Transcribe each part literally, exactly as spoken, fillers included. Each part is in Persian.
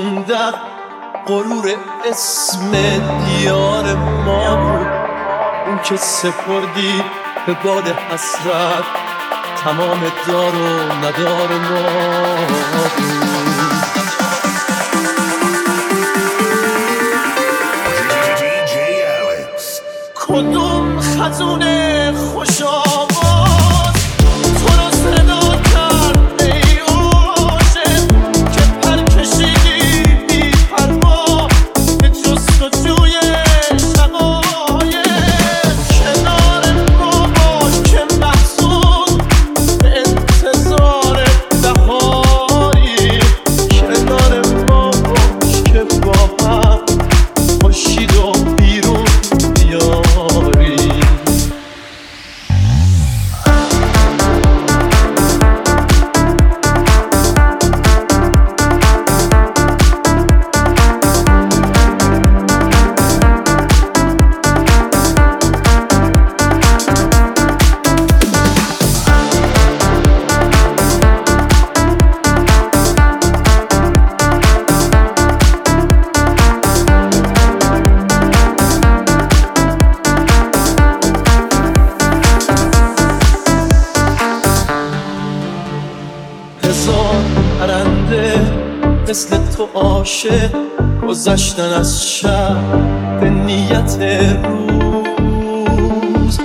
موندن غرور اسم دیار ما بود، اون که سپردی به باد حسرت تمام دار و ندار ما بود. کدوم خزون خوش آواز تو رو صدا کرد ای عاشق که پر کشیدی بی پروا به جستجوی شقایق. کنار ما باش که محزون به انتظار بهاری، کنار ما باش که با هم خورشید و بیرون بیاری. هزار پرنده مثل تو عاشق گذشتن از شب به نیت روز،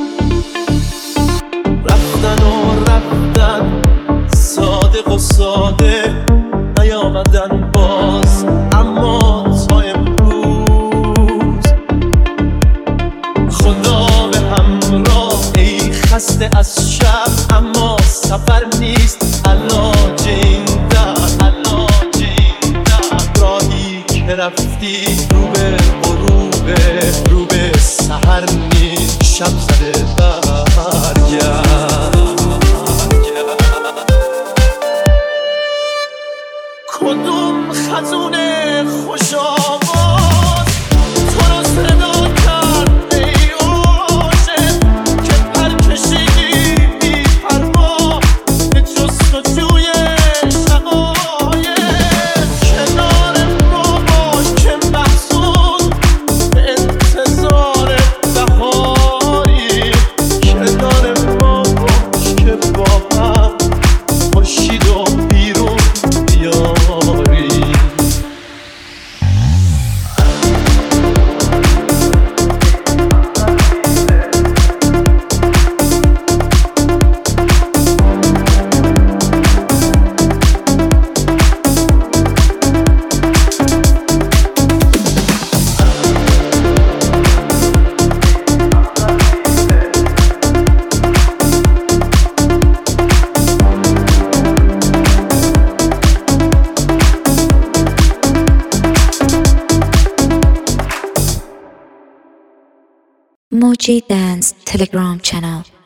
رفتن و رفتن صادق و ساده نیامدن باز، اما تا امروز خدا به همراه ای خسته از شب، اما سفر نیست علاج این درد، علاج این درد. راهی که رفتی رو به غروب، رو به سحر نیست شب زده برگرد. کدوم خزون خوش آواز تو رو صدا کرد ای عاشق که پر کشیدی بی پروا به جستجوی شقایق. کنار ما باش که محزون به انتظار بهاری، کنار ما باش که با هم خورشید و بیرون بیاری. Moji Dance Telegram channel.